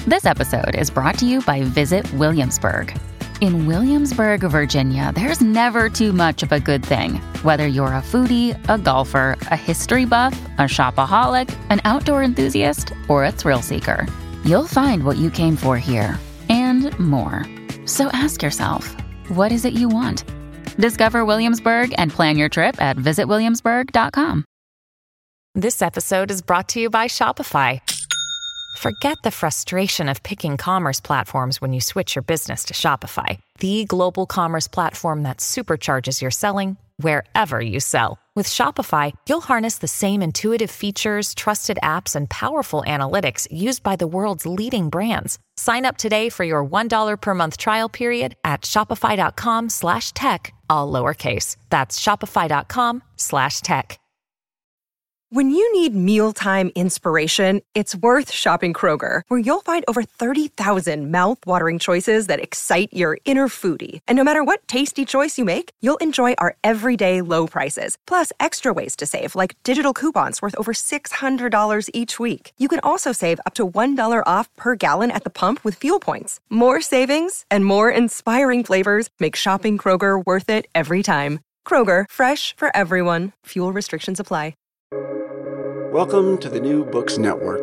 This episode is brought to you by Visit Williamsburg. In Williamsburg, Virginia, there's never too much of a good thing. Whether you're a foodie, a golfer, a history buff, a shopaholic, an outdoor enthusiast, or a thrill seeker, you'll find what you came for here and more. So ask yourself, what is it you want? Discover Williamsburg and plan your trip at visitwilliamsburg.com. This episode is brought to you by Shopify. Forget the frustration of picking commerce platforms when you switch your business to Shopify, the global commerce platform that supercharges your selling wherever you sell. With Shopify, you'll harness the same intuitive features, trusted apps, and powerful analytics used by the world's leading brands. Sign up today for your $1 per month trial period at shopify.com/tech, all lowercase. That's shopify.com/tech. When you need mealtime inspiration, it's worth shopping Kroger, where you'll find over 30,000 mouth-watering choices that excite your inner foodie. And no matter what tasty choice you make, you'll enjoy our everyday low prices, plus extra ways to save, like digital coupons worth over $600 each week. You can also save up to $1 off per gallon at the pump with fuel points. More savings and more inspiring flavors make shopping Kroger worth it every time. Kroger, fresh for everyone. Fuel restrictions apply. Welcome to the New Books Network.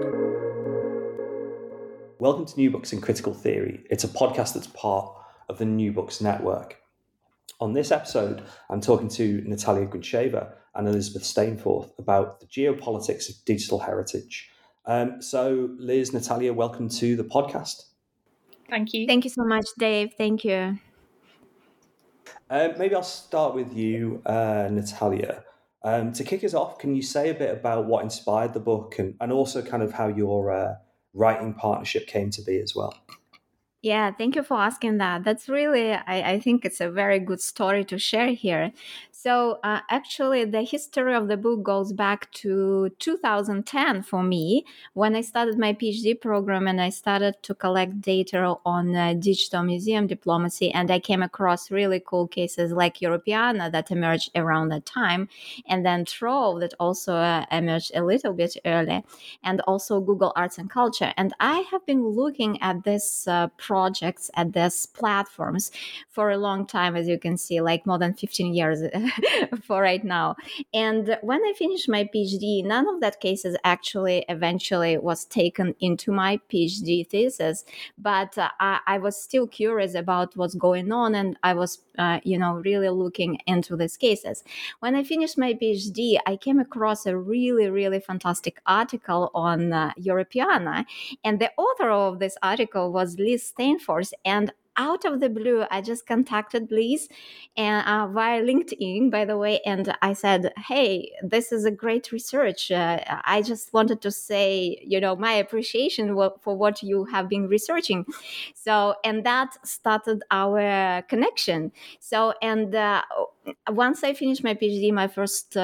Welcome to New Books in Critical Theory. It's a podcast that's part of the New Books Network. On this episode, I'm talking to Natalia Grincheva and Elizabeth Stainforth about the geopolitics of digital heritage. So Liz, Natalia, welcome to the podcast. Thank you. Thank you so much, Dave. Thank you. Maybe I'll start with you, Natalia. To kick us off, can you say a bit about what inspired the book and also kind of how your writing partnership came to be as well? Yeah, thank you for asking that. That's really, I think it's a very good story to share here. So actually, the history of the book goes back to 2010 for me, when I started my PhD program and I started to collect data on digital museum diplomacy. And I came across really cool cases like Europeana that emerged around that time, and then Trove that also emerged a little bit early, and also Google Arts and Culture. And I have been looking at this projects, at these platforms for a long time, as you can see, like more than 15 years for right now. And when I finished my PhD, none of that cases actually eventually was taken into my PhD thesis, but I was still curious about what's going on, and I was, really looking into these cases. When I finished my PhD, I came across a really, really fantastic article on Europeana, and the author of this article was Liz Stainforth, and out of the blue, I just contacted Liz and via LinkedIn, by the way, and I said, hey, this is a great research. I just wanted to say, my appreciation for what you have been researching. So, and that started our connection. So, and once I finished my PhD, my first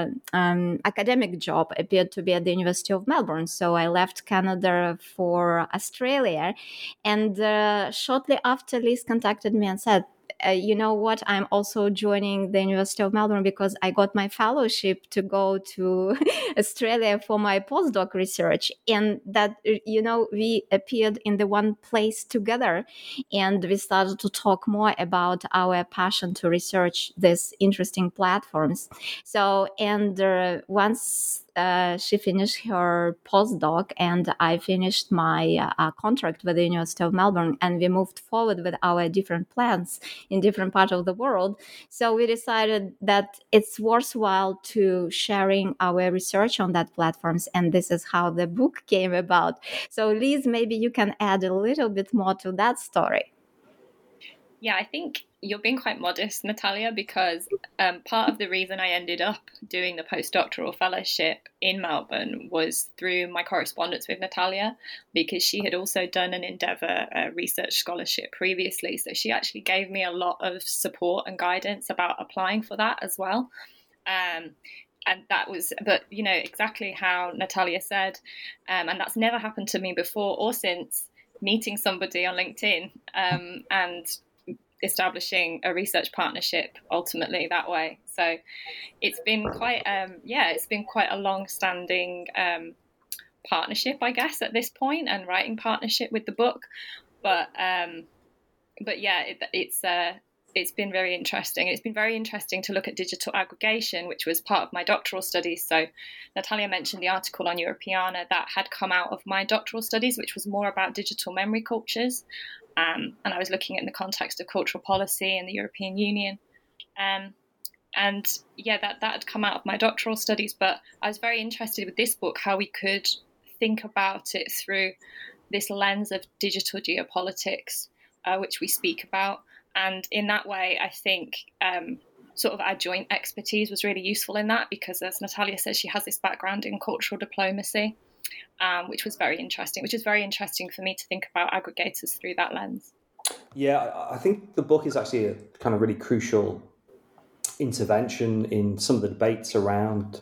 academic job appeared to be at the University of Melbourne. So I left Canada for Australia. And shortly after, Liz contacted me and said, you know what, I'm also joining the University of Melbourne because I got my fellowship to go to Australia for my postdoc research. And that, we appeared in the one place together, and we started to talk more about our passion to research these interesting platforms. So, and once she finished her postdoc and I finished my contract with the University of Melbourne, and we moved forward with our different plans in different parts of the world. So we decided that it's worthwhile to sharing our research on that platforms, and this is how the book came about. So Liz, maybe you can add a little bit more to that story. Yeah, I think you're being quite modest, Natalia, because part of the reason I ended up doing the postdoctoral fellowship in Melbourne was through my correspondence with Natalia, because she had also done an Endeavour research scholarship previously. So she actually gave me a lot of support and guidance about applying for that as well. And that was, but exactly how Natalia said, and that's never happened to me before or since meeting somebody on LinkedIn and establishing a research partnership ultimately that way. So it's been quite, it's been quite a long-standing partnership, I guess, at this point, and writing partnership with the book. But yeah, it's been very interesting. It's been very interesting to look at digital aggregation, which was part of my doctoral studies. So Natalia mentioned the article on Europeana that had come out of my doctoral studies, which was more about digital memory cultures. And I was looking in the context of cultural policy and the European Union. And yeah, that had come out of my doctoral studies. But I was very interested with this book, how we could think about it through this lens of digital geopolitics, which we speak about. And in that way, I think sort of our joint expertise was really useful in that, because as Natalia says, she has this background in cultural diplomacy, which was very interesting, which is very interesting for me to think about aggregators through that lens. Yeah, I think the book is actually a kind of really crucial intervention in some of the debates around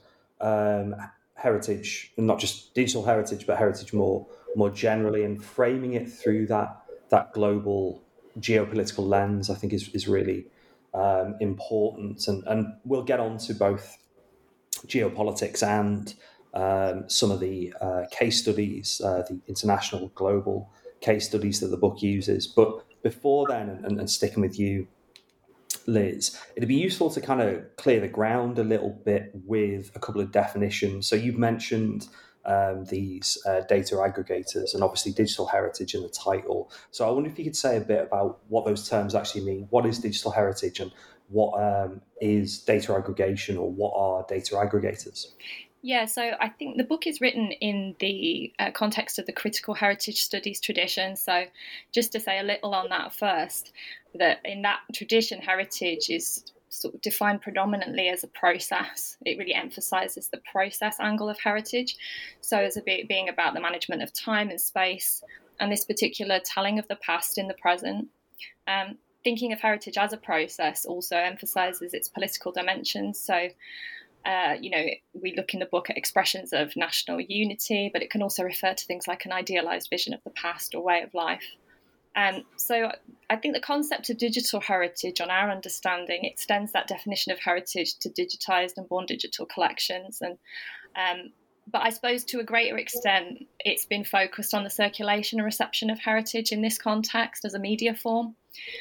heritage, and not just digital heritage, but heritage more generally, and framing it through that global geopolitical lens, I think is really important. And we'll get on to both geopolitics and some of the case studies, the international global case studies that the book uses. But before then, and sticking with you, Liz, it'd be useful to kind of clear the ground a little bit with a couple of definitions. So you've mentioned these data aggregators and obviously digital heritage in the title. So I wonder if you could say a bit about what those terms actually mean. What is digital heritage, and what is data aggregation, or what are data aggregators? Yeah, so I think the book is written in the context of the critical heritage studies tradition. So just to say a little on that first, that in that tradition, heritage is sort of defined predominantly as a process. It really emphasizes the process angle of heritage. So as being about the management of time and space, and this particular telling of the past in the present. Thinking of heritage as a process also emphasizes its political dimensions. So we look in the book at expressions of national unity, but it can also refer to things like an idealized vision of the past or way of life. So I think the concept of digital heritage, on our understanding, extends that definition of heritage to digitized and born digital collections. But I suppose to a greater extent, it's been focused on the circulation and reception of heritage in this context as a media form.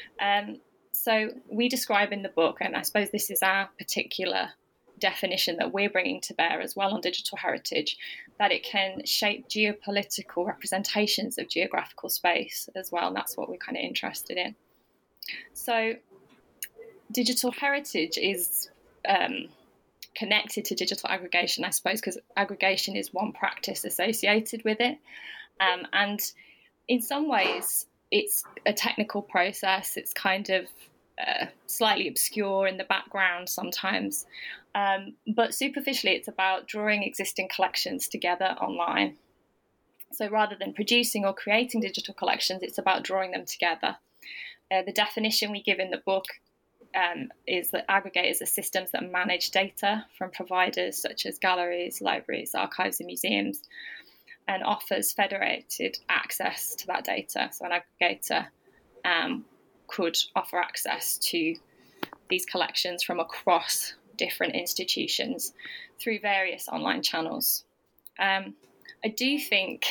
So we describe in the book, and I suppose this is our particular definition that we're bringing to bear as well on digital heritage, that it can shape geopolitical representations of geographical space as well, and that's what we're kind of interested in. So digital heritage is connected to digital aggregation, I suppose, because aggregation is one practice associated with it, and in some ways it's a technical process. It's kind of slightly obscure in the background sometimes, but superficially it's about drawing existing collections together online. So rather than producing or creating digital collections, it's about drawing them together. The definition we give in the book is that aggregators are systems that manage data from providers such as galleries, libraries, archives and museums, and offers federated access to that data. So an aggregator could offer access to these collections from across different institutions through various online channels. I do think,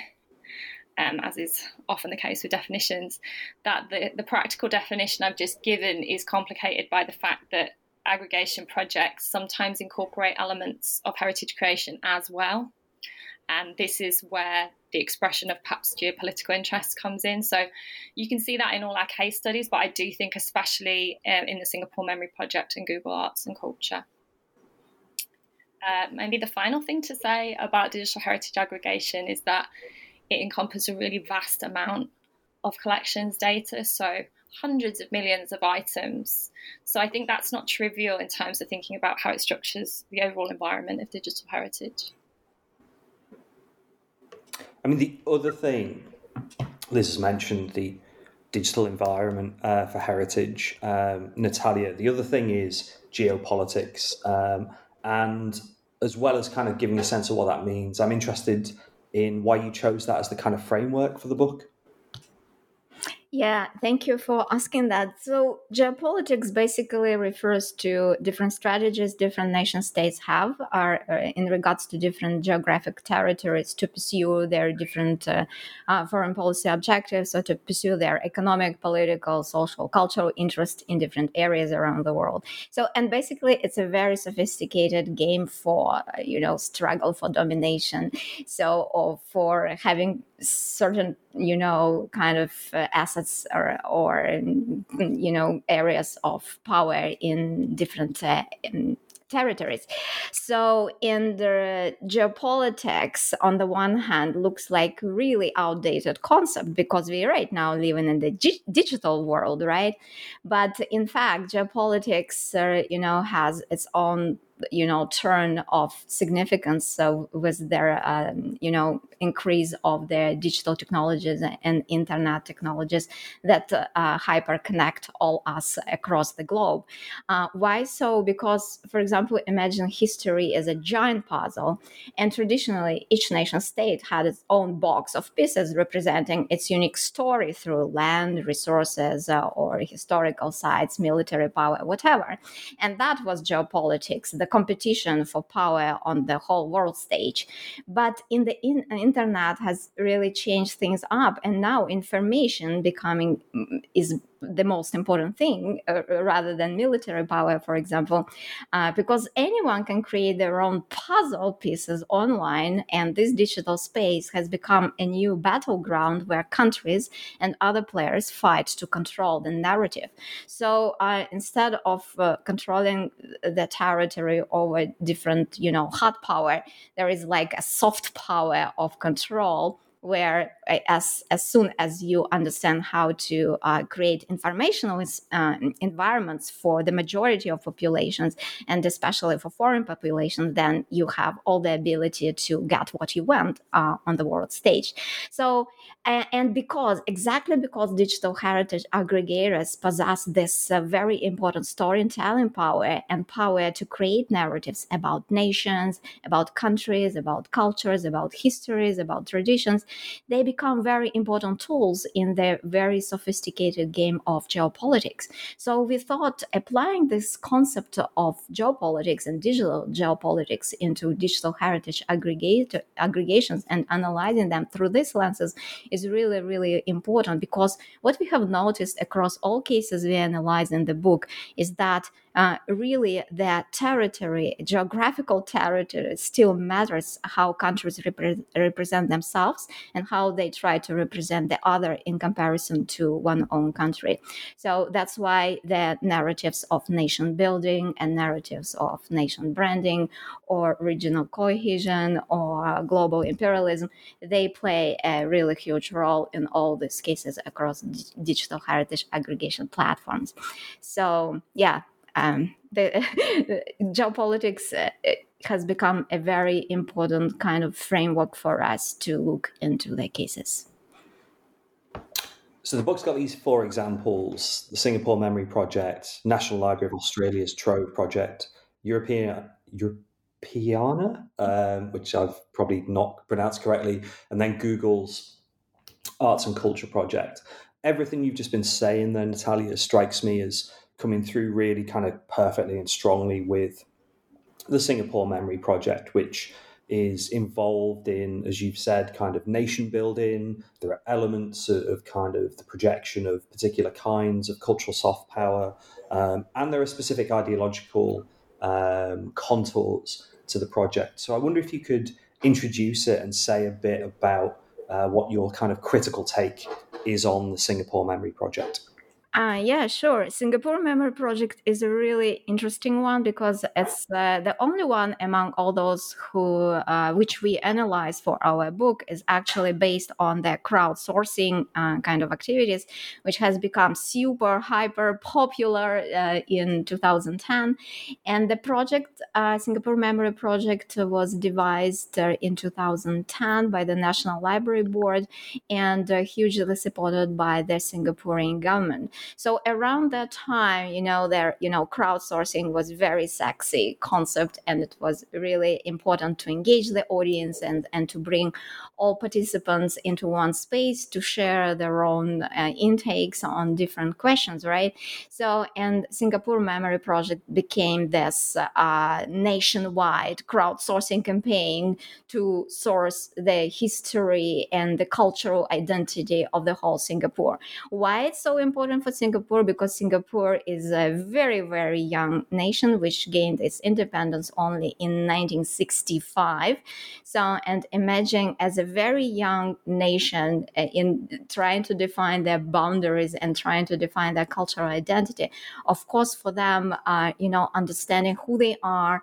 as is often the case with definitions, that the practical definition I've just given is complicated by the fact that aggregation projects sometimes incorporate elements of heritage creation as well. And this is where the expression of perhaps geopolitical interest comes in. So you can see that in all our case studies, but I do think especially in the Singapore Memory Project and Google Arts and Culture. Maybe the final thing to say about digital heritage aggregation is that it encompasses a really vast amount of collections data, so hundreds of millions of items. So I think that's not trivial in terms of thinking about how it structures the overall environment of digital heritage. I mean, the other thing, Liz has mentioned the digital environment for heritage. Natalia, the other thing is geopolitics. And as well as kind of giving a sense of what that means, I'm interested in why you chose that as the kind of framework for the book. Yeah, thank you for asking that. So, geopolitics basically refers to different strategies different nation states have are in regards to different geographic territories to pursue their different foreign policy objectives or to pursue their economic, political, social, cultural interest in different areas around the world. So, and basically, it's a very sophisticated game for struggle for domination. So, or for having certain kind of assets or areas of power in different in territories. So in the geopolitics, on the one hand, looks like really outdated concept because we right now living in the digital world, right? But in fact, geopolitics has its own turn of significance. So with their increase of the digital technologies and internet technologies that hyper connect all us across the globe. Why so? Because, for example, imagine history as a giant puzzle, and traditionally each nation state had its own box of pieces representing its unique story through land, resources, or historical sites, military power, whatever. And that was geopolitics, the competition for power on the whole world stage. But in the internet has really changed things up, and now information becoming is the most important thing rather than military power, for example, because anyone can create their own puzzle pieces online, and this digital space has become a new battleground where countries and other players fight to control the narrative. So instead of controlling the territory over different, hard power, there is like a soft power of control where as soon as you understand how to create informational environments for the majority of populations, and especially for foreign populations, then you have all the ability to get what you want on the world stage. So, and because digital heritage aggregators possess this very important storytelling power and power to create narratives about nations, about countries, about cultures, about histories, about traditions, they become very important tools in the very sophisticated game of geopolitics. So we thought applying this concept of geopolitics and digital geopolitics into digital heritage aggregations and analyzing them through these lenses is really, really important, because what we have noticed across all cases we analyze in the book is that really the territory, geographical territory, still matters how countries represent themselves and how they try to represent the other in comparison to one own country. So that's why the narratives of nation building and narratives of nation branding or regional cohesion or global imperialism, they play a really huge role in all these cases across digital heritage aggregation platforms. So yeah, the geopolitics has become a very important kind of framework for us to look into the cases. So the book's got these 4 examples: the Singapore Memory Project, National Library of Australia's Trove Project, Europeana, which I've probably not pronounced correctly, and then Google's Arts and Culture Project. Everything you've just been saying there, Natalia, strikes me as coming through really kind of perfectly and strongly with the Singapore Memory Project, which is involved in, as you've said, kind of nation building. There are elements of kind of the projection of particular kinds of cultural soft power, and there are specific ideological contours to the project. So I wonder if you could introduce it and say a bit about what your kind of critical take is on the Singapore Memory Project. Yeah, sure. Singapore Memory Project is a really interesting one because it's the only one among all those who which we analyze for our book is actually based on the crowdsourcing kind of activities, which has become super hyper popular in 2010. And the project, Singapore Memory Project, was devised in 2010 by the National Library Board and hugely supported by the Singaporean government. So around that time, crowdsourcing was very sexy concept, and it was really important to engage the audience and to bring all participants into one space to share their own intakes on different questions, right? So, and Singapore Memory Project became this nationwide crowdsourcing campaign to source the history and the cultural identity of the whole Singapore. Why it's so important for Singapore? Because Singapore is a very, very young nation which gained its independence only in 1965. So, and imagine as a very young nation in trying to define their boundaries and trying to define their cultural identity. Of course, for them, understanding who they are,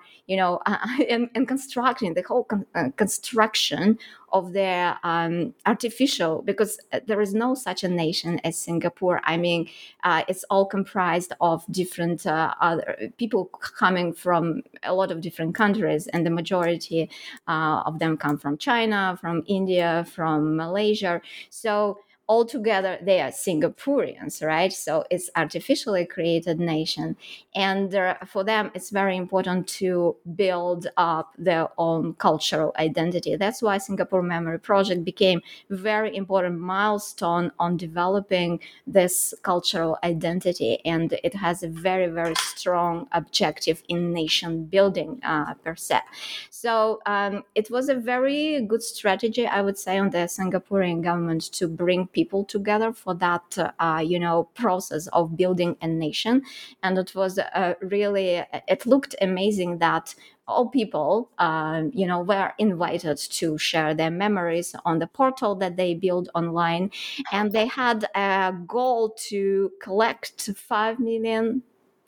and constructing the whole construction of their artificial, because there is no such a nation as Singapore. I mean, it's all comprised of different other people coming from a lot of different countries, and the majority of them come from China, from India, from Malaysia. So altogether they are Singaporeans, right? So it's artificially created nation, and for them it's very important to build up their own cultural identity. That's why Singapore Memory Project became very important milestone on developing this cultural identity, and it has a very, very strong objective in nation building per se. So it was a very good strategy, I would say, on the Singaporean government to bring people together for that, process of building a nation. And it was really, it looked amazing that all people, were invited to share their memories on the portal that they built online. And they had a goal to collect 5 million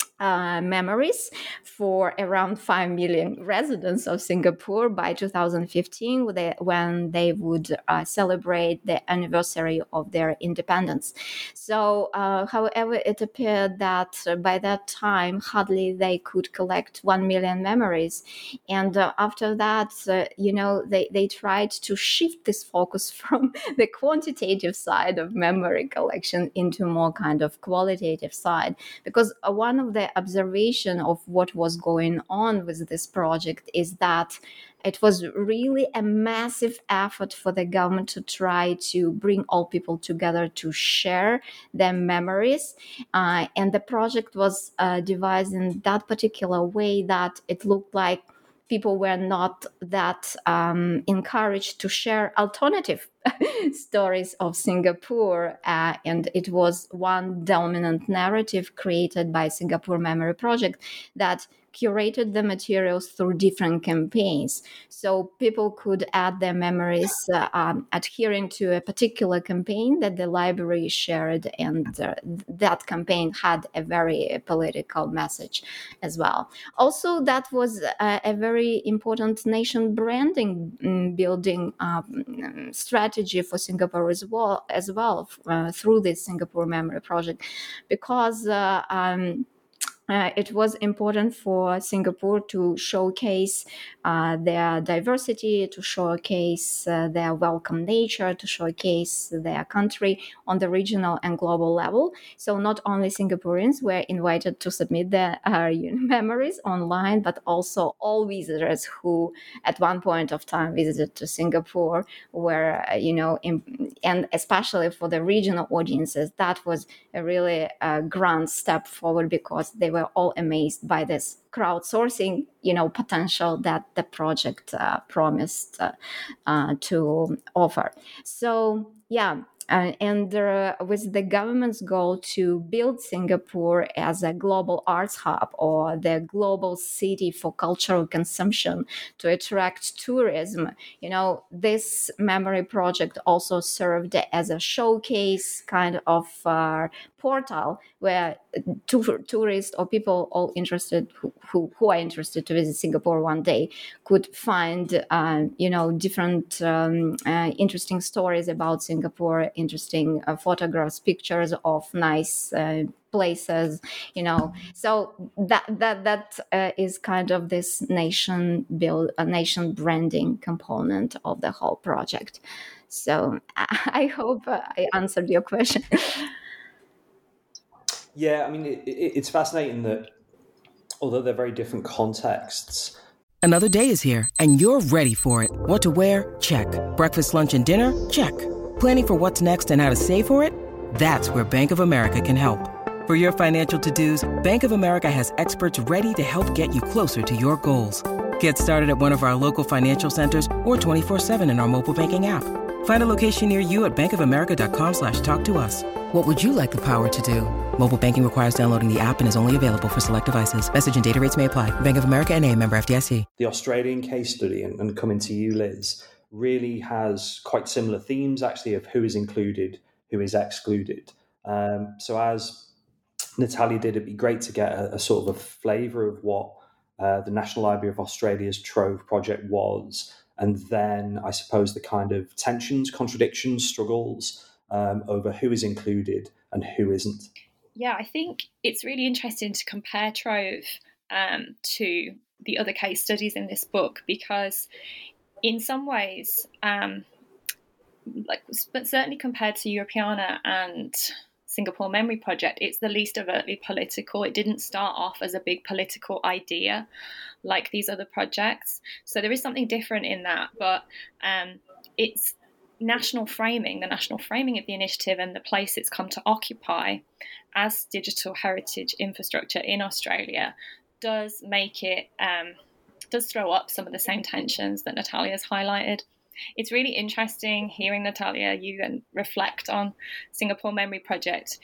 memories for around 5 million residents of Singapore by 2015, when they would celebrate the anniversary of their independence. So, however, it appeared that by that time, hardly they could collect 1 million memories. And after that, they tried to shift this focus from the quantitative side of memory collection into more kind of qualitative side, because one of the observation of what was going on with this project is that it was really a massive effort for the government to try to bring all people together to share their memories. And the project was devised in that particular way that it looked like people were not that encouraged to share alternative stories of Singapore. And it was one dominant narrative created by Singapore Memory Project that curated the materials through different campaigns. So people could add their memories adhering to a particular campaign that the library shared, and that campaign had a very political message as well. Also, that was a very important nation branding building strategy for Singapore as well through this Singapore Memory Project, because it was important for Singapore to showcase their diversity, to showcase their welcome nature, to showcase their country on the regional and global level. So not only Singaporeans were invited to submit their memories online, but also all visitors who at one point of time visited to Singapore were, and especially for the regional audiences, that was a really grand step forward, because they were all amazed by this crowdsourcing, potential that the project promised to offer. So, yeah. And with the government's goal to build Singapore as a global arts hub or the global city for cultural consumption to attract tourism, this memory project also served as a showcase kind of portal where tourists or people all interested who are interested to visit Singapore one day could find different interesting stories about Singapore, interesting photographs, pictures of nice places, So that is kind of this nation branding component of the whole project. So I hope I answered your question. Yeah, I mean, it's fascinating that although they're very different contexts. Another day is here, and you're ready for it. What to wear? Check. Breakfast, lunch, and dinner? Check. Planning for what's next and how to save for it? That's where Bank of America can help. For your financial to-dos, Bank of America has experts ready to help get you closer to your goals. Get started at one of our local financial centers or 24/7 in our mobile banking app. Find a location near you at bankofamerica.com/talktous. What would you like the power to do? Mobile banking requires downloading the app and is only available for select devices. Message and data rates may apply. Bank of America N.A., member FDIC. The Australian case study, and coming to you, Liz, really has quite similar themes, actually, of who is included, who is excluded. So as Natalia did, it'd be great to get a sort of a flavour of what the National Library of Australia's Trove project was, and then I suppose the kind of tensions, contradictions, struggles over who is included and who isn't. Yeah, I think it's really interesting to compare Trove to the other case studies in this book, because in some ways, but certainly compared to Europeana and Singapore Memory Project, it's the least overtly political. It didn't start off as a big political idea like these other projects. So there is something different in that, but it's national framing, the national framing of the initiative and the place it's come to occupy as digital heritage infrastructure in Australia does make it, does throw up some of the same tensions that Natalia's highlighted. It's really interesting hearing, Natalia, you then reflect on Singapore Memory Project.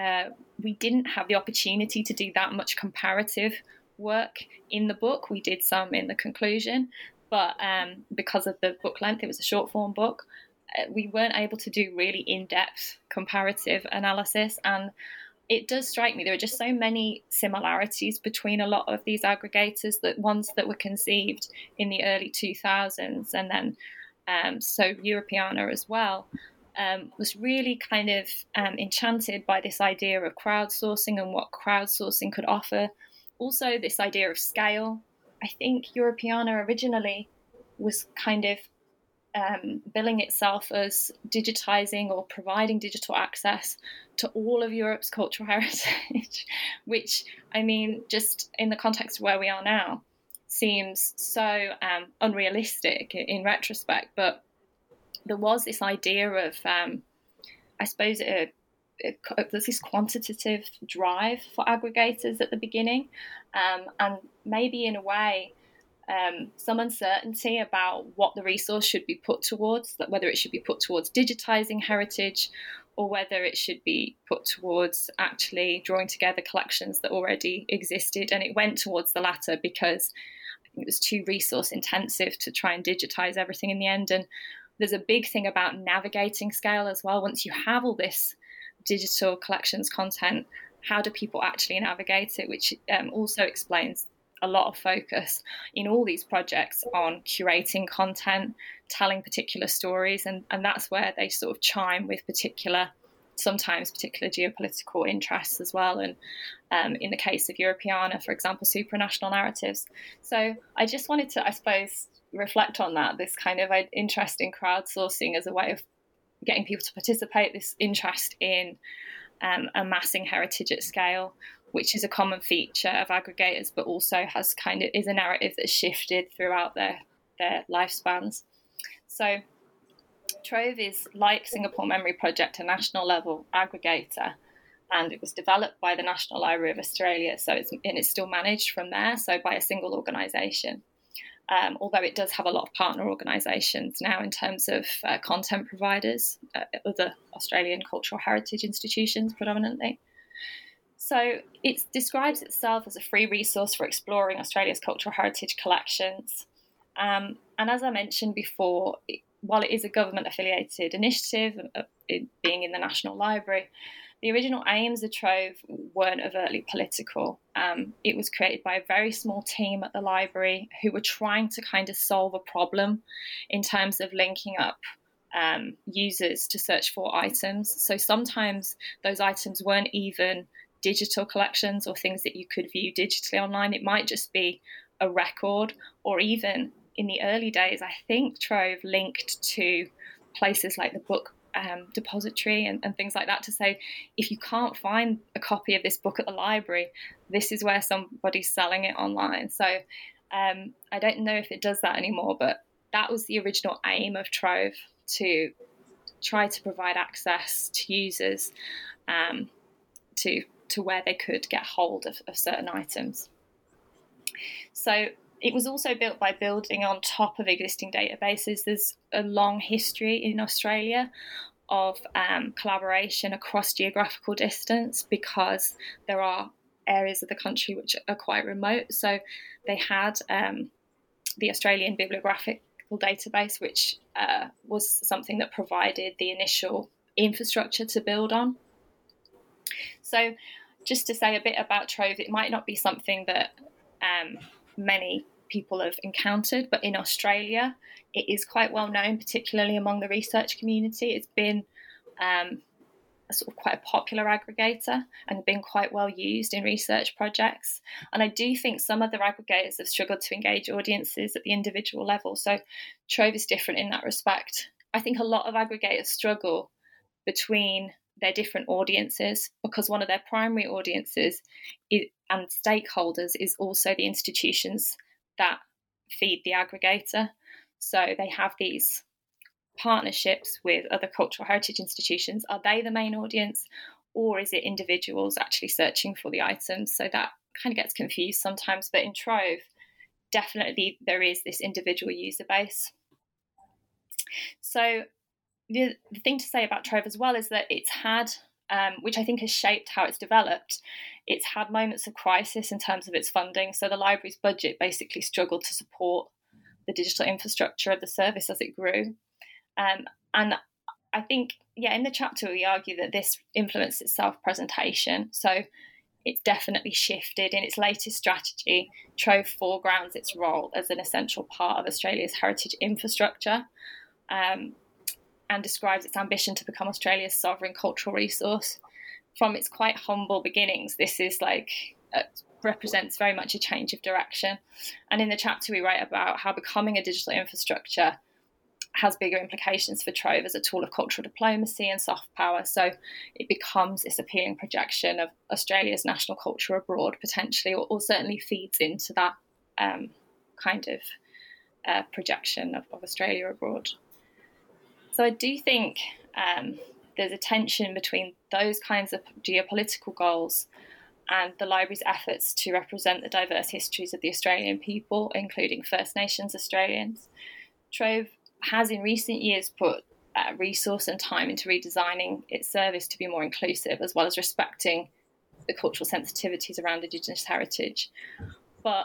We didn't have the opportunity to do that much comparative work in the book. We did some in the conclusion, but because of the book length, it was a short form book, we weren't able to do really in-depth comparative analysis. And it does strike me there are just so many similarities between a lot of these aggregators, that ones that were conceived in the early 2000s and then so Europeana as well, was really kind of enchanted by this idea of crowdsourcing and what crowdsourcing could offer. Also this idea of scale. I think Europeana originally was kind of billing itself as digitizing or providing digital access to all of Europe's cultural heritage, which, I mean, just in the context of where we are now, seems so unrealistic in retrospect. But there was this idea of, I suppose, there's this quantitative drive for aggregators at the beginning, and maybe in a way, some uncertainty about what the resource should be put towards, that whether it should be put towards digitizing heritage or whether it should be put towards actually drawing together collections that already existed. And it went towards the latter because it was too resource intensive to try and digitize everything in the end. And there's a big thing about navigating scale as well. Once you have all this digital collections content, how do people actually navigate it, which also explains a lot of focus in all these projects on curating content, telling particular stories, and that's where they sort of chime with sometimes particular geopolitical interests as well. And in the case of Europeana, for example, supranational narratives. So I just wanted to, I suppose, reflect on that, this kind of interest in crowdsourcing as a way of getting people to participate, this interest in amassing heritage at scale, which is a common feature of aggregators, but also is a narrative that's shifted throughout their lifespans. So Trove is, like Singapore Memory Project, a national level aggregator, and it was developed by the National Library of Australia. So it's still managed from there, so by a single organisation. Although it does have a lot of partner organisations now in terms of content providers, other Australian cultural heritage institutions predominantly. So it describes itself as a free resource for exploring Australia's cultural heritage collections. And as I mentioned before, while it is a government-affiliated initiative, it being in the National Library, the original aims of Trove weren't overtly political. It was created by a very small team at the library who were trying to kind of solve a problem in terms of linking up users to search for items. So sometimes those items weren't even digital collections or things that you could view digitally online. It might just be a record, or even in the early days, I think Trove linked to places like the Book depository and things like that to say, if you can't find a copy of this book at the library, this is where somebody's selling it online. So I don't know if it does that anymore, but that was the original aim of Trove, to try to provide access to users to where they could get hold of certain items. So it was also built by building on top of existing databases. There's a long history in Australia of collaboration across geographical distance, because there are areas of the country which are quite remote. So they had the Australian Bibliographical Database, which was something that provided the initial infrastructure to build on. So just to say a bit about Trove, it might not be something that many people have encountered, but in Australia it is quite well known, particularly among the research community. It's been a sort of quite a popular aggregator and been quite well used in research projects. And I do think some other aggregators have struggled to engage audiences at the individual level. So Trove is different in that respect. I think a lot of aggregators struggle between their different audiences, because one of their primary audiences and stakeholders is also the institutions that feed the aggregator. So they have these partnerships with other cultural heritage institutions. Are they the main audience, or is it individuals actually searching for the items? So that kind of gets confused sometimes. But in Trove, definitely there is this individual user base. So the thing to say about Trove as well is that it's had, which I think has shaped how it's developed, it's had moments of crisis in terms of its funding. So the library's budget basically struggled to support the digital infrastructure of the service as it grew. And I think, in the chapter we argue that this influenced its self-presentation. So it's definitely shifted. In its latest strategy, Trove foregrounds its role as an essential part of Australia's heritage infrastructure, and describes its ambition to become Australia's sovereign cultural resource. From its quite humble beginnings, this is represents very much a change of direction. And in the chapter we write about how becoming a digital infrastructure has bigger implications for Trove as a tool of cultural diplomacy and soft power. So it becomes this appealing projection of Australia's national culture abroad, potentially, or certainly feeds into that kind of projection of Australia abroad. So I do think there's a tension between those kinds of geopolitical goals and the library's efforts to represent the diverse histories of the Australian people, including First Nations Australians. Trove has in recent years put resource and time into redesigning its service to be more inclusive, as well as respecting the cultural sensitivities around Indigenous heritage. But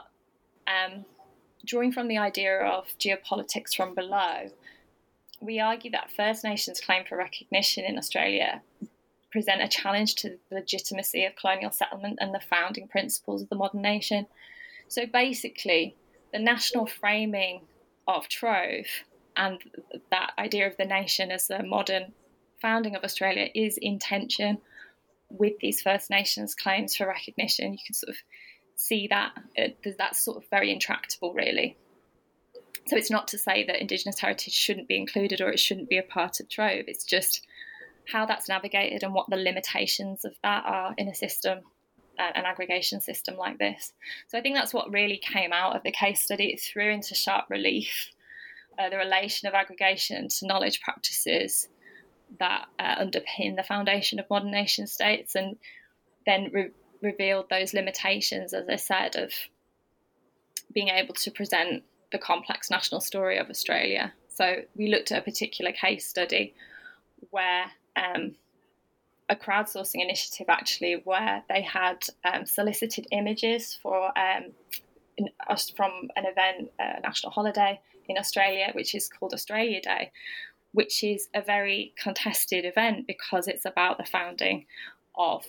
drawing from the idea of geopolitics from below, we argue that First Nations' claim for recognition in Australia present a challenge to the legitimacy of colonial settlement and the founding principles of the modern nation. So basically, the national framing of Trove and that idea of the nation as the modern founding of Australia is in tension with these First Nations claims for recognition. You can sort of see that that's sort of very intractable, really. So it's not to say that Indigenous heritage shouldn't be included or it shouldn't be a part of Trove. It's just how that's navigated and what the limitations of that are in a system, an aggregation system like this. So I think that's what really came out of the case study. It threw into sharp relief the relation of aggregation to knowledge practices that underpin the foundation of modern nation states, and then revealed those limitations, as I said, of being able to present the complex national story of Australia. So we looked at a particular case study where a crowdsourcing initiative actually, where they had solicited images for from an event, a national holiday in Australia, which is called Australia Day, which is a very contested event because it's about the founding of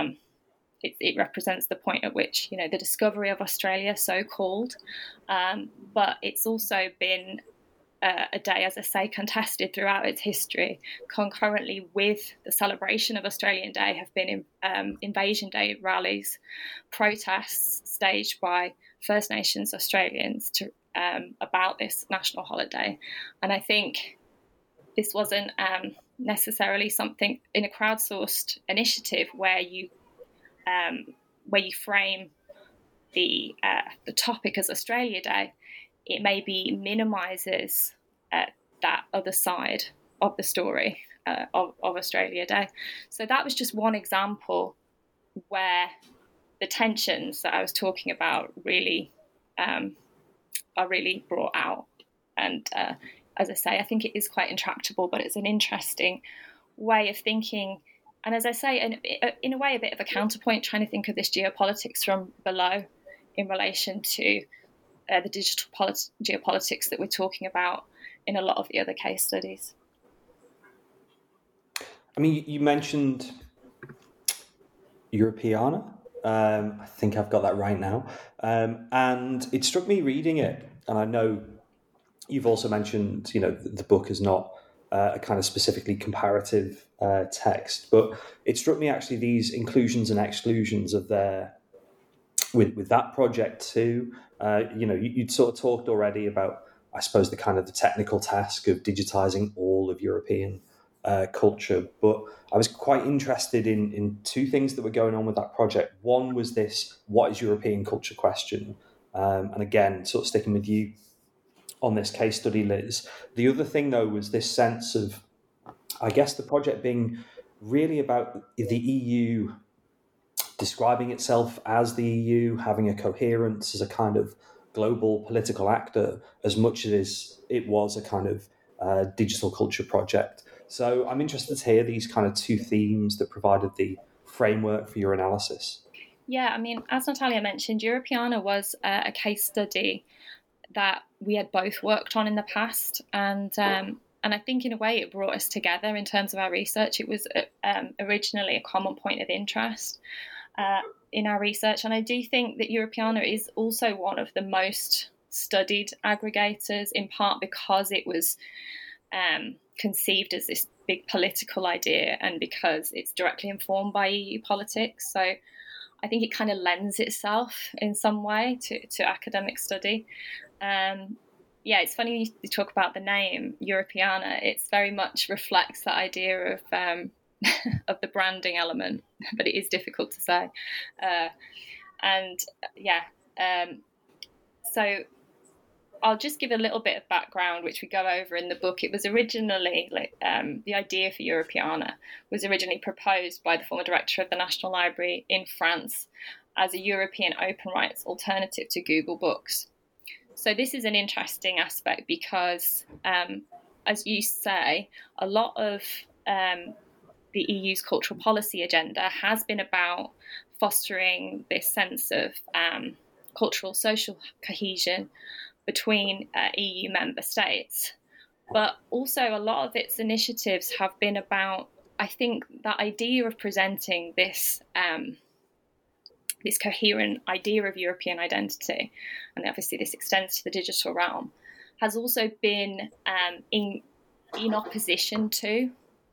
it represents the point at which, the discovery of Australia, so-called. But it's also been a day, as I say, contested throughout its history. Concurrently with the celebration of Australian Day have been Invasion Day rallies, protests staged by First Nations Australians about this national holiday. And I think this wasn't necessarily something in a crowdsourced initiative where you frame the topic as Australia Day. It maybe minimises that other side of the story of Australia Day. So that was just one example where the tensions that I was talking about really are really brought out. And as I say, I think it is quite intractable, but it's an interesting way of thinking. And as I say, in a way, a bit of a counterpoint, trying to think of this geopolitics from below in relation to the digital geopolitics that we're talking about in a lot of the other case studies. I mean, you mentioned Europeana. I think I've got that right now. And it struck me reading it, and I know you've also mentioned, the book is not a kind of specifically comparative text, but it struck me actually these inclusions and exclusions of there with that project too. You'd sort of talked already about, I suppose, the kind of the technical task of digitizing all of European culture, but I was quite interested in two things that were going on with that project. One was this, what is European culture question? And again, sort of sticking with you on this case study, Liz. The other thing, though, was this sense of, I guess, the project being really about the EU describing itself as the EU, having a coherence as a kind of global political actor, as much as it was a kind of digital culture project. So I'm interested to hear these kind of two themes that provided the framework for your analysis. Yeah, I mean, as Natalia mentioned, Europeana was a case study that we had both worked on in the past, and I think in a way it brought us together in terms of our research. It was originally a common point of interest in our research, and I do think that Europeana is also one of the most studied aggregators, in part because it was conceived as this big political idea and because it's directly informed by EU politics. So I think it kind of lends itself in some way to academic study. It's funny you talk about the name Europeana. It's very much reflects the idea of of the branding element, but it is difficult to say. So I'll just give a little bit of background, which we go over in the book. It was originally, the idea for Europeana was originally proposed by the former director of the National Library in France as a European open rights alternative to Google Books. So this is an interesting aspect because, as you say, a lot of the EU's cultural policy agenda has been about fostering this sense of cultural social cohesion between EU member states. But also a lot of its initiatives have been about, I think, that idea of presenting this this coherent idea of European identity, and obviously this extends to the digital realm, has also been in opposition to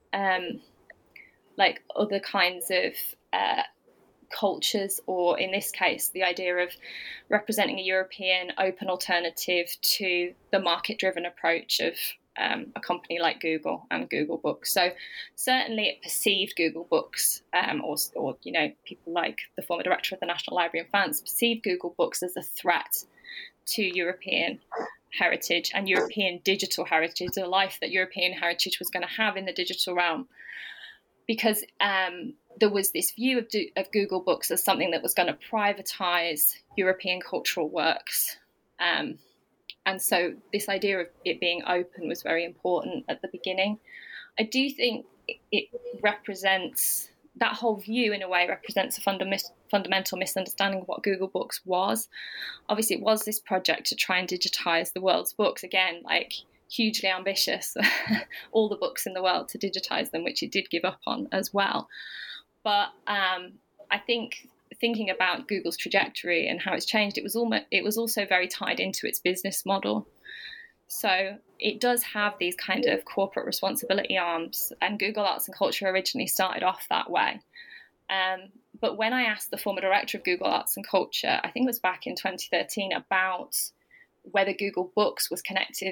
other kinds of cultures, or in this case, the idea of representing a European open alternative to the market-driven approach of a company like Google and Google Books. So certainly it perceived Google Books, or people like the former director of the National Library in France perceived Google Books as a threat to European heritage and European digital heritage, the life that European heritage was going to have in the digital realm. Because there was this view of Google Books as something that was going to privatize European cultural works. And so this idea of it being open was very important at the beginning. I do think it represents, that whole view in a way represents a fundamental misunderstanding of what Google Books was. Obviously, it was this project to try and digitize the world's books. Again, hugely ambitious, all the books in the world, to digitize them, which it did give up on as well. But I think thinking about Google's trajectory and how it's changed, it was also very tied into its business model. So it does have these kind of corporate responsibility arms, and Google Arts and Culture originally started off that way. But when I asked the former director of Google Arts and Culture, I think it was back in 2013, about whether Google Books was connected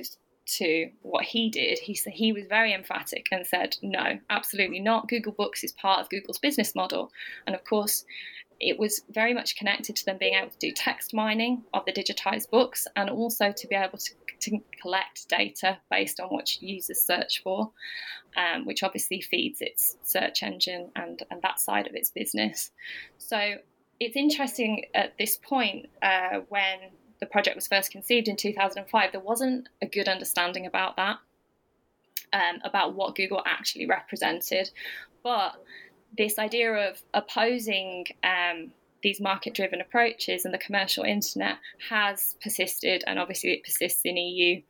to what he did, he was very emphatic and said, no, absolutely not. Google Books is part of Google's business model. And of course, it was very much connected to them being able to do text mining of the digitized books, and also to be able to collect data based on what users search for, which obviously feeds its search engine and that side of its business. So it's interesting at this point, when the project was first conceived in 2005, there wasn't a good understanding about that, about what Google actually represented. But this idea of opposing these market-driven approaches and the commercial internet has persisted, and obviously it persists in EU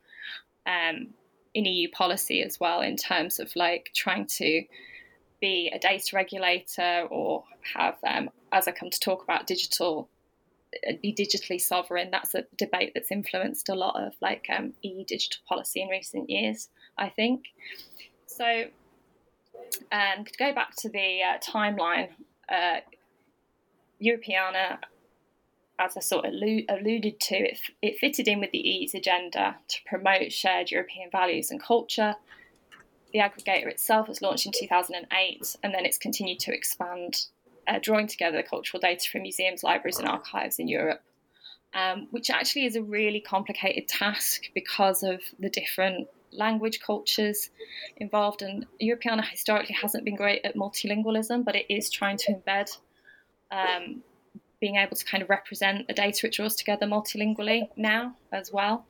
policy as well, in terms of like trying to be a data regulator or have, as I come to talk about, be digitally sovereign. That's a debate that's influenced a lot of like EU digital policy in recent years, I think. So to go back to the timeline, Europeana, as I sort of alluded to, it fitted in with the EU's agenda to promote shared European values and culture. The aggregator itself was launched in 2008, and then it's continued to expand, drawing together cultural data from museums, libraries and archives in Europe, which actually is a really complicated task because of the different language cultures involved. And Europeana historically hasn't been great at multilingualism, but it is trying to embed being able to kind of represent the data it draws together multilingually now as well.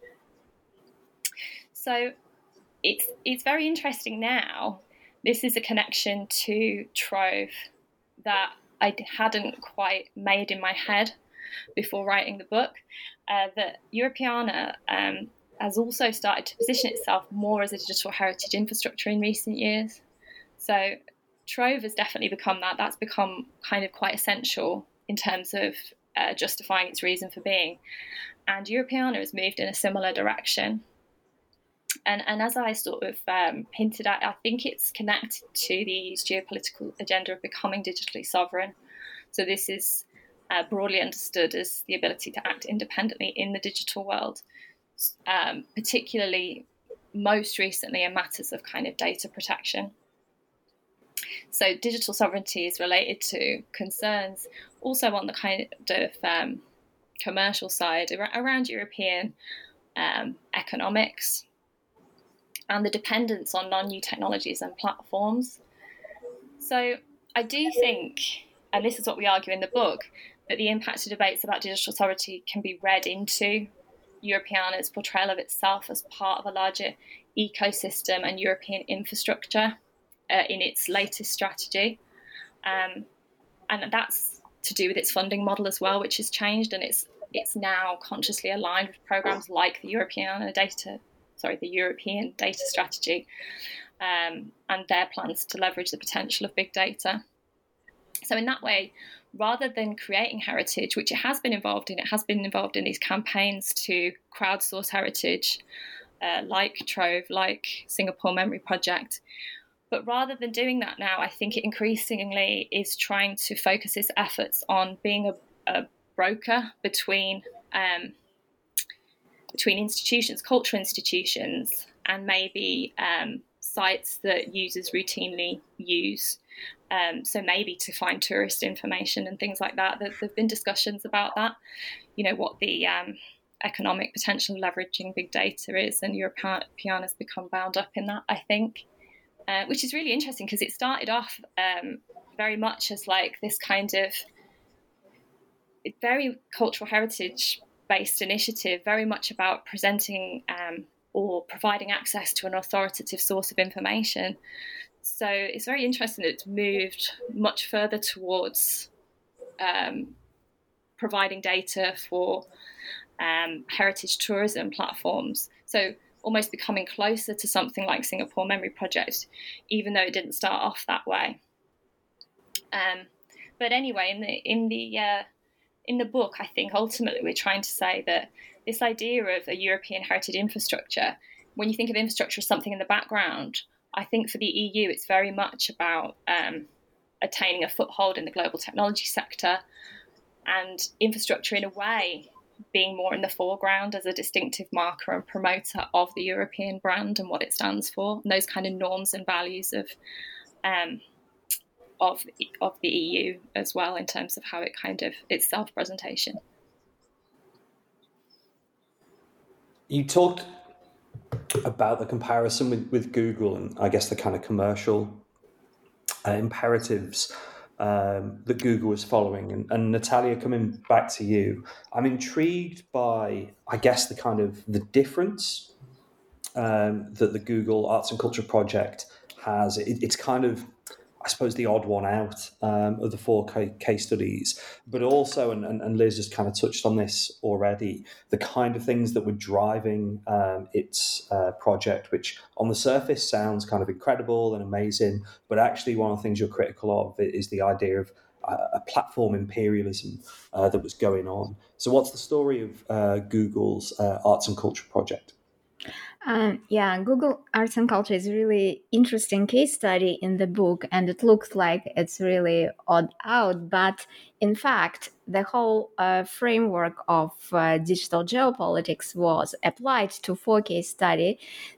So it's very interesting now. This is a connection to Trove that I hadn't quite made in my head before writing the book, that Europeana has also started to position itself more as a digital heritage infrastructure in recent years. So Trove has definitely become that. That's become kind of quite essential in terms of justifying its reason for being. And Europeana has moved in a similar direction. And as I sort of hinted at, I think it's connected to the geopolitical agenda of becoming digitally sovereign. So this is broadly understood as the ability to act independently in the digital world, particularly most recently in matters of kind of data protection. So digital sovereignty is related to concerns also on the kind of commercial side around European economics and the dependence on non-new technologies and platforms. So I do think, and this is what we argue in the book, that the impact of debates about digital sovereignty can be read into Europeana's portrayal of itself as part of a larger ecosystem and European infrastructure in its latest strategy. And that's to do with its funding model as well, which has changed, and it's now consciously aligned with programs like the European Data Strategy and their plans to leverage the potential of big data. So in that way, rather than creating heritage, which it has been involved in these campaigns to crowdsource heritage, like Trove, like Singapore Memory Project. But rather than doing that now, I think it increasingly is trying to focus its efforts on being a broker between institutions, cultural institutions, and maybe sites that users routinely use. So maybe to find tourist information and things like that. There've been discussions about that, what the economic potential of leveraging big data is, and Europeana's become bound up in that, I think, which is really interesting because it started off very much as like this kind of very cultural heritage based initiative, very much about presenting or providing access to an authoritative source of information. So it's very interesting that it's moved much further towards providing data for heritage tourism platforms. So almost becoming closer to something like Singapore Memory Project, even though it didn't start off that way. But anyway, in the book, I think ultimately we're trying to say that this idea of a European heritage infrastructure, when you think of infrastructure as something in the background, I think for the EU it's very much about attaining a foothold in the global technology sector, and infrastructure in a way being more in the foreground as a distinctive marker and promoter of the European brand and what it stands for, and those kind of norms and values of the EU as well, in terms of how it kind of its self-presentation. You talked about the comparison with Google and I guess the kind of commercial imperatives that Google was following. And Natalia, coming back to you, I'm intrigued by, I guess, the kind of the difference that the Google Arts and Culture project has. It's kind of, I suppose, the odd one out of the four case studies, but also, and Liz has kind of touched on this already, the kind of things that were driving its project, which on the surface sounds kind of incredible and amazing, but actually one of the things you're critical of is the idea of a platform imperialism that was going on. So what's the story of Google's Arts and Culture project? Google Arts and Culture is a really interesting case study in the book, and it looks like it's really odd out. But in fact, the whole framework of digital geopolitics was applied to 4 case study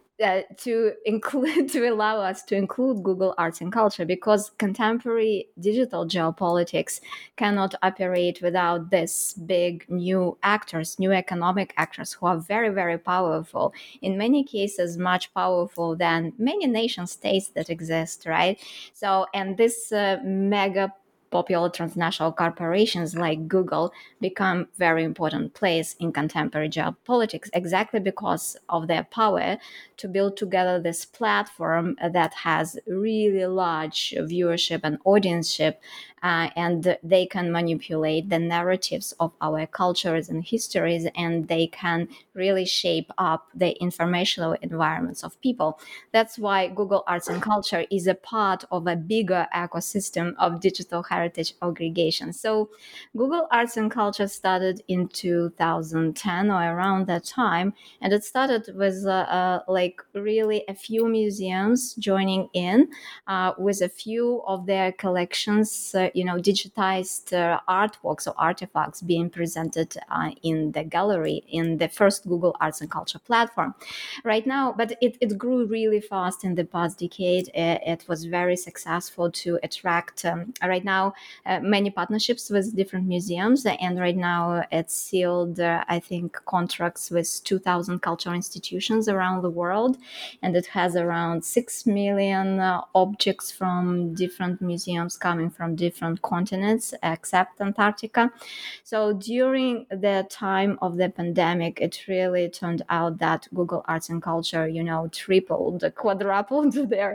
to allow us to include Google Arts and Culture, because contemporary digital geopolitics cannot operate without this big new economic actors who are very, very powerful, in many cases much powerful than many nation states that exist, right? So, and this mega popular transnational corporations like Google become very important players in contemporary geopolitics, exactly because of their power to build together this platform that has really large viewership and audienceship, and they can manipulate the narratives of our cultures and histories, and they can really shape up the informational environments of people. That's why Google Arts and Culture is a part of a bigger ecosystem of digital heritage aggregation. So Google Arts and Culture started in 2010 or around that time, and it started with really a few museums joining in with a few of their collections, digitized artworks or artifacts being presented in the gallery in the first Google Arts and Culture platform. Right now, but it grew really fast in the past decade. It was very successful to attract, right now, many partnerships with different museums. And right now it's sealed, I think, contracts with 2,000 cultural institutions around the world. And it has around 6 million objects from different museums coming from different continents, except Antarctica. So during the time of the pandemic, it really turned out that Google Arts and Culture, tripled, quadrupled their,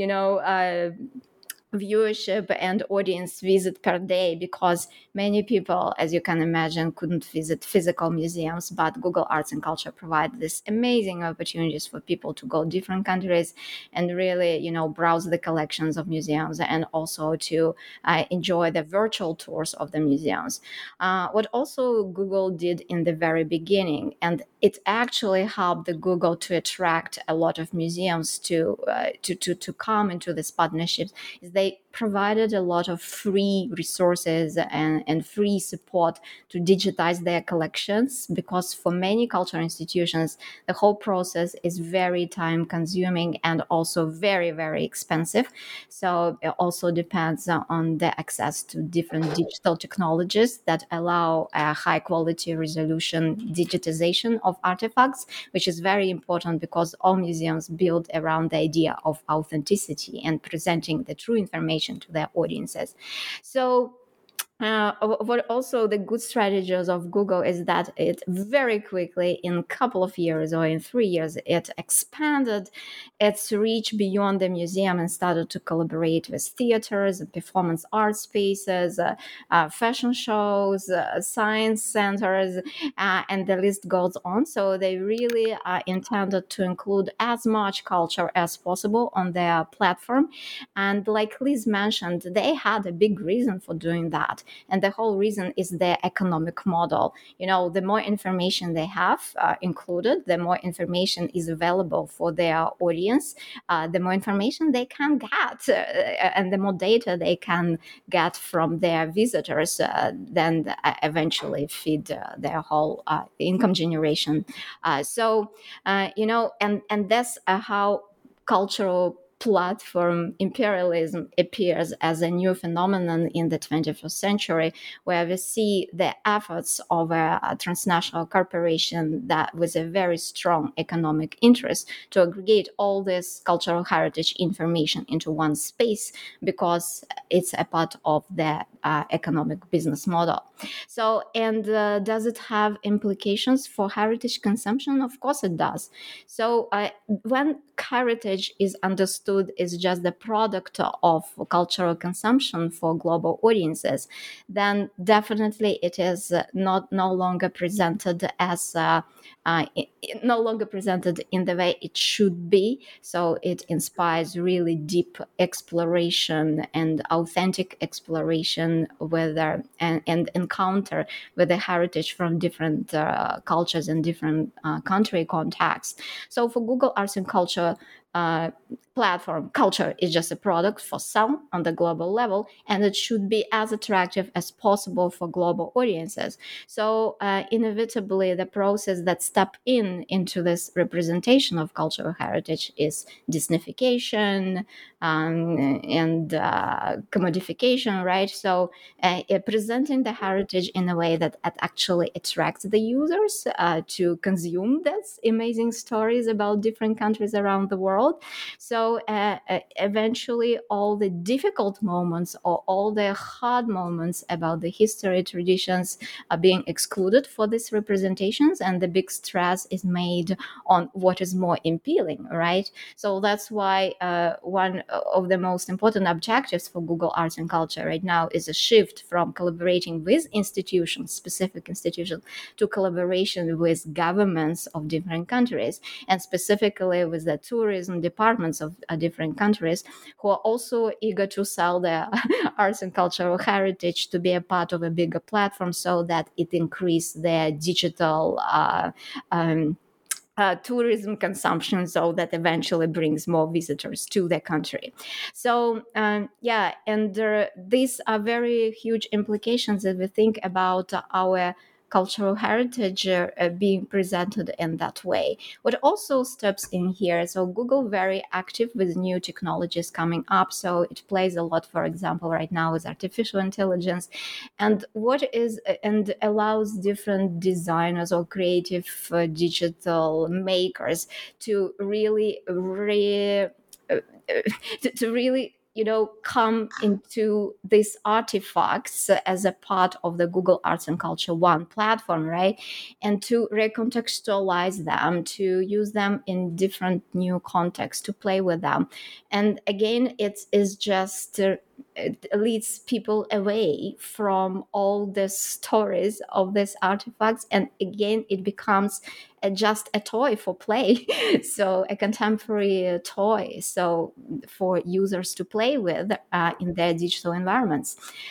viewership and audience visit per day, because many people, as you can imagine, couldn't visit physical museums, but Google Arts and Culture provide these amazing opportunities for people to go different countries and really, browse the collections of museums, and also to enjoy the virtual tours of the museums. What also Google did in the very beginning, and it actually helped the Google to attract a lot of museums to come into this partnership, is they provided a lot of free resources and free support to digitize their collections, because for many cultural institutions, the whole process is very time consuming and also very, very expensive. So it also depends on the access to different digital technologies that allow a high quality resolution digitization of artifacts, which is very important because all museums build around the idea of authenticity and presenting the true information to their audiences. So what also the good strategies of Google is that it very quickly, in a couple of years or in 3 years, it expanded its reach beyond the museum and started to collaborate with theaters, performance art spaces, fashion shows, science centers, and the list goes on. So they really intended to include as much culture as possible on their platform. And like Liz mentioned, they had a big reason for doing that. And the whole reason is their economic model. The more information they have included, the more information is available for their audience, the more information they can get, and the more data they can get from their visitors, then eventually feed their whole income generation. And that's how cultural platform imperialism appears as a new phenomenon in the 21st century, where we see the efforts of a transnational corporation that with a very strong economic interest to aggregate all this cultural heritage information into one space because it's a part of the economic business model. So, and does it have implications for heritage consumption? Of course it does. So when heritage is understood as just the product of cultural consumption for global audiences, then definitely it is no longer presented as no longer presented in the way it should be. So it inspires really deep exploration and authentic exploration and encounter with the heritage from different cultures and different country contexts. So for Google Arts and Culture platform, culture is just a product for some on the global level, and it should be as attractive as possible for global audiences. So inevitably, the process that step into this representation of cultural heritage is Disneyfication and commodification, right? So presenting the heritage in a way that actually attracts the users to consume these amazing stories about different countries around the world. So eventually all the difficult moments or all the hard moments about the history traditions are being excluded for these representations, and the big stress is made on what is more appealing, right? So that's why one of the most important objectives for Google Arts and Culture right now is a shift from collaborating with institutions, specific institutions, to collaboration with governments of different countries, and specifically with the tourism departments of different countries who are also eager to sell their arts and cultural heritage to be a part of a bigger platform so that it increases their digital tourism consumption, so that eventually brings more visitors to the country. So these are very huge implications if we think about our cultural heritage being presented in that way. What also steps in here, so Google very active with new technologies coming up, so it plays a lot, for example, right now with artificial intelligence, and allows different designers or creative digital makers to really come into these artifacts as a part of the Google Arts and Culture One platform, right? And to recontextualize them, to use them in different new contexts, to play with them. And again, it is just it leads people away from all the stories of these artifacts, and again it becomes just a toy for play. So a contemporary toy, so for users to play with in their digital environments.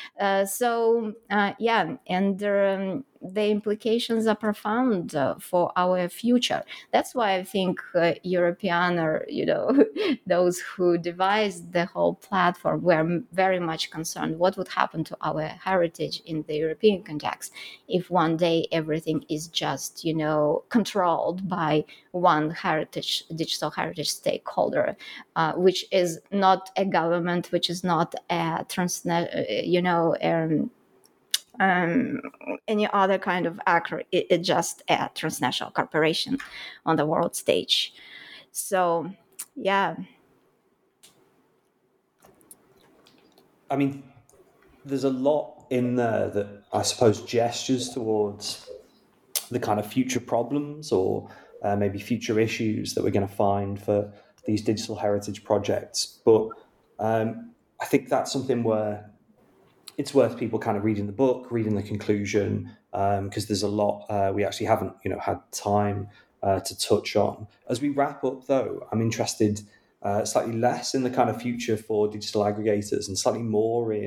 The implications are profound for our future. That's why I think European or those who devised the whole platform were very much concerned what would happen to our heritage in the European context if one day everything is just controlled by one digital heritage stakeholder, which is not a government, which is not a any other kind of actor. It's just a transnational corporation on the world stage. So, yeah. I mean, there's a lot in there that I suppose gestures towards the kind of future problems or maybe future issues that we're going to find for these digital heritage projects. But I think that's something where it's worth people kind of reading the book, reading the conclusion, because there's a lot we actually haven't, had time to touch on. As we wrap up, though, I'm interested slightly less in the kind of future for digital aggregators and slightly more in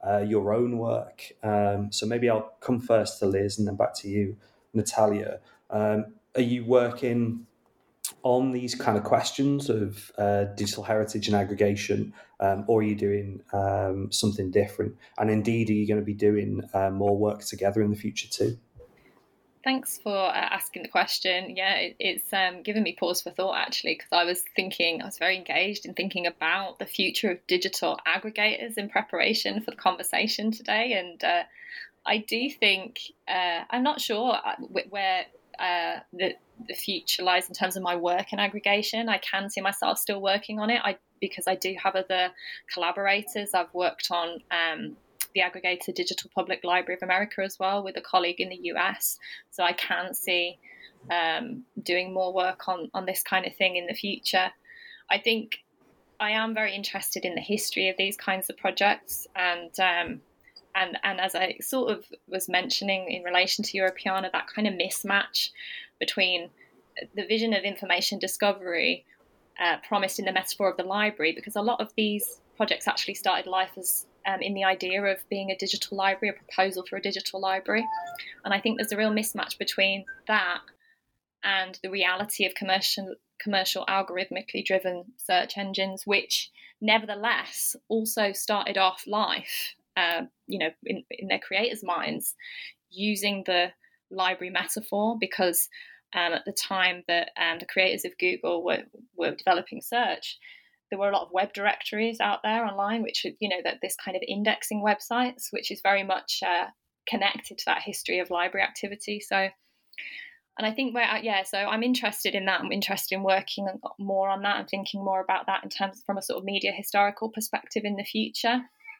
your own work. So maybe I'll come first to Liz and then back to you, Natalia. Are you working on these kind of questions of digital heritage and aggregation, or are you doing something different? And indeed, are you going to be doing more work together in the future too? Thanks for asking the question. Yeah, it's given me pause for thought, actually, because I was very engaged in thinking about the future of digital aggregators in preparation for the conversation today. And I do think, I'm not sure where the future lies in terms of my work in aggregation. I can see myself still working on it because I do have other collaborators. I've worked on the aggregator Digital Public Library of America as well with a colleague in the US. So I can see doing more work on this kind of thing in the future. I think I am very interested in the history of these kinds of projects, and as I sort of was mentioning in relation to Europeana, that kind of mismatch between the vision of information discovery promised in the metaphor of the library, because a lot of these projects actually started life as in the idea of being a digital library, a proposal for a digital library. And I think there's a real mismatch between that and the reality of commercial algorithmically driven search engines, which nevertheless also started off life, in their creators' minds, using the library metaphor, because at the time that the creators of Google were developing search, there were a lot of web directories out there online, which, that this kind of indexing websites, which is very much connected to that history of library activity. So, and I think so I'm interested in that. I'm interested in working more on that and thinking more about that in terms from a sort of media historical perspective in the future.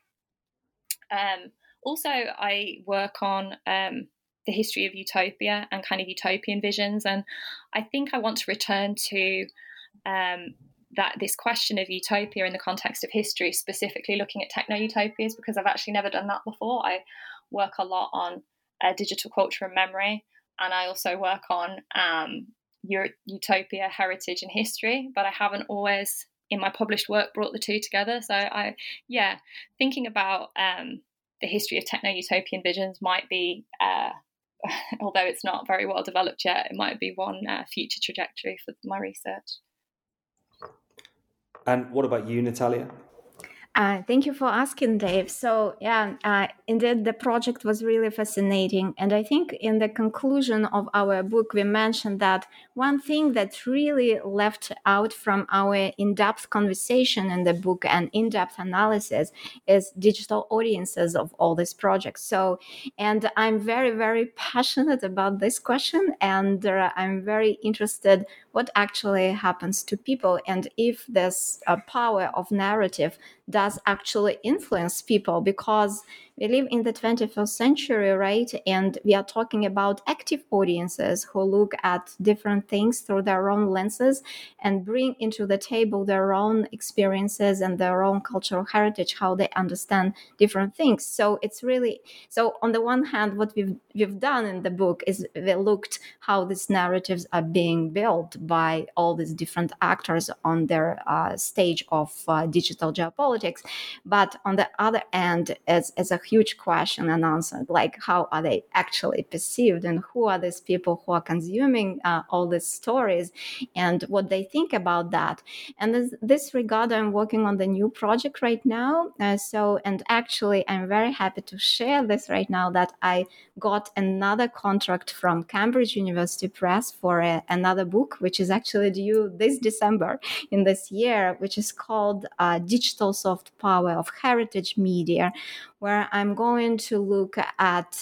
Also, I work on the history of utopia and kind of utopian visions, and I think I want to return to this question of utopia in the context of history, specifically looking at techno-utopias, because I've actually never done that before. I work a lot on digital culture and memory, and I also work on utopia, heritage and history, but I haven't always, in my published work, brought the two together. So thinking about the history of techno-utopian visions might be, although it's not very well developed yet, it might be one future trajectory for my research. And what about you, Natalia? Thank you for asking, Dave. So indeed, the project was really fascinating. And I think in the conclusion of our book, we mentioned that one thing that really left out from our in-depth conversation in the book and in-depth analysis is digital audiences of all these projects. So, and I'm very, very passionate about this question. And I'm very interested what actually happens to people, and if this power of narrative does actually influence people, because we live in the 21st century, right? And we are talking about active audiences who look at different things through their own lenses and bring into the table their own experiences and their own cultural heritage, how they understand different things. So it's really, so on the one hand, what we've done in the book is we looked how these narratives are being built by all these different actors on their stage of digital geopolitics. But on the other end, as a huge question and answer, like how are they actually perceived, and who are these people who are consuming all these stories, and what they think about that. And in this regard, I'm working on the new project right now. And actually, I'm very happy to share this right now, that I got another contract from Cambridge University Press for another book, which is actually due this December in this year, which is called Digital Soft Power of Heritage Media, where I'm going to look at,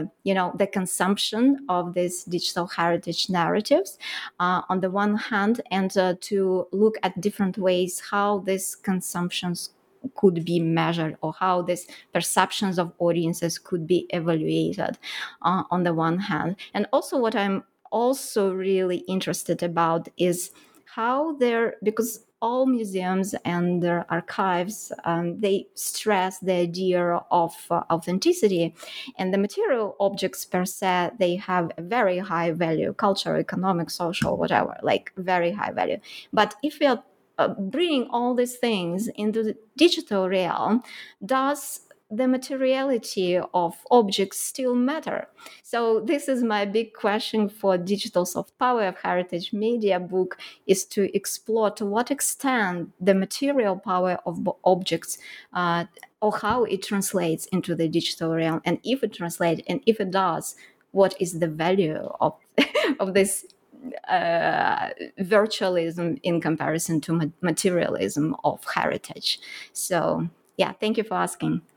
the consumption of these digital heritage narratives on the one hand, and to look at different ways how these consumptions could be measured, or how these perceptions of audiences could be evaluated on the one hand. And also what I'm also really interested about is how because all museums and their archives, they stress the idea of authenticity, and the material objects per se, they have a very high value, cultural, economic, social, whatever, like very high value. But if we are bringing all these things into the digital realm, does the materiality of objects still matter? So this is my big question for Digital Soft Power of Heritage Media book, is to explore to what extent the material power of objects or how it translates into the digital realm, and if it translates, and if it does, what is the value of of this virtualism in comparison to materialism of heritage? So yeah, thank you for asking.